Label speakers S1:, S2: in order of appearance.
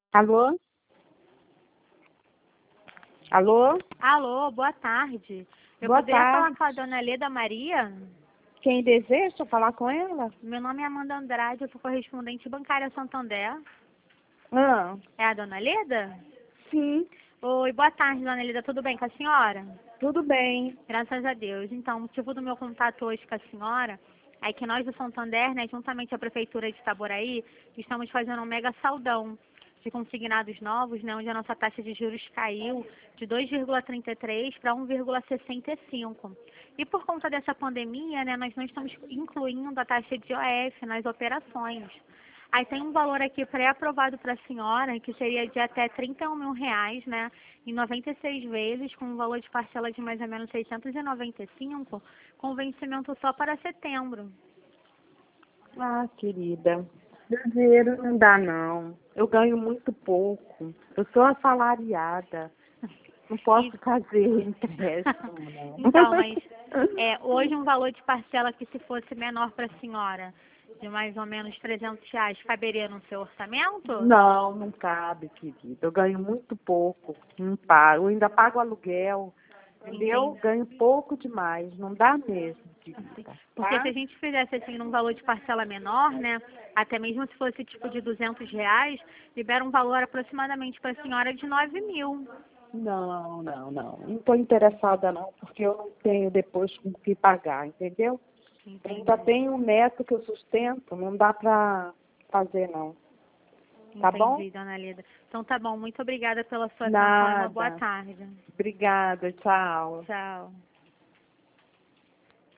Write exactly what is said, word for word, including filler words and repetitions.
S1: Alô? Alô?
S2: Alô, boa tarde. Eu
S1: Boa
S2: poderia falar
S1: tarde.
S2: com a dona Leda Maria?
S1: Quem deseja falar com ela?
S2: Meu nome é Amanda Andrade, eu sou correspondente bancária Santander.
S1: Ah,
S2: É a dona Leda?
S1: sim,
S2: Oi, boa tarde, dona Leda. Tudo bem com a senhora?
S1: tudo bem.
S2: Graças a Deus. Então, o motivo do meu contato hoje com a senhora é que nós do Santander, né, juntamente à Prefeitura de Itaboraí, estamos fazendo um mega saldão de consignados novos, né, onde a nossa taxa de juros caiu de dois vírgula trinta e três para um vírgula sessenta e cinco. E por conta dessa pandemia, né, nós não estamos incluindo a taxa de O F nas operações. Aí tem um valor aqui pré-aprovado para a senhora, que seria de até trinta e um mil reais, né, em noventa e seis vezes, com um valor de parcela de mais ou menos seiscentos e noventa e cinco, com vencimento só para setembro.
S1: Ah, querida, meu dinheiro não dá não. Eu ganho muito pouco. Eu sou assalariada. Não
S2: E,
S1: posso fazer empréstimo, não.
S2: então, mas é, hoje um valor de parcela que se fosse menor para a senhora, de mais ou menos trezentos reais, caberia no seu orçamento?
S1: Não, não cabe, querida. Eu ganho muito pouco. Não pago. Eu ainda pago aluguel. Entendeu?
S2: Entendi.
S1: Ganho pouco demais. Não dá mesmo, querida.
S2: Porque se
S1: Tá?
S2: a gente fizesse assim num valor de parcela menor, né, até mesmo se fosse tipo de duzentos reais, libera um valor aproximadamente para a senhora de nove mil.
S1: Não, não, não. Não estou interessada não, porque eu não tenho depois com o que pagar, entendeu? Eu ainda
S2: Entendi.
S1: tenho um neto que eu sustento, não dá para fazer não. Tá bom?
S2: Entendi, dona Lida. Então tá bom, muito obrigada pela sua atenção e uma boa
S1: Nada.
S2: tarde.
S1: Obrigada, tchau.
S2: Tchau.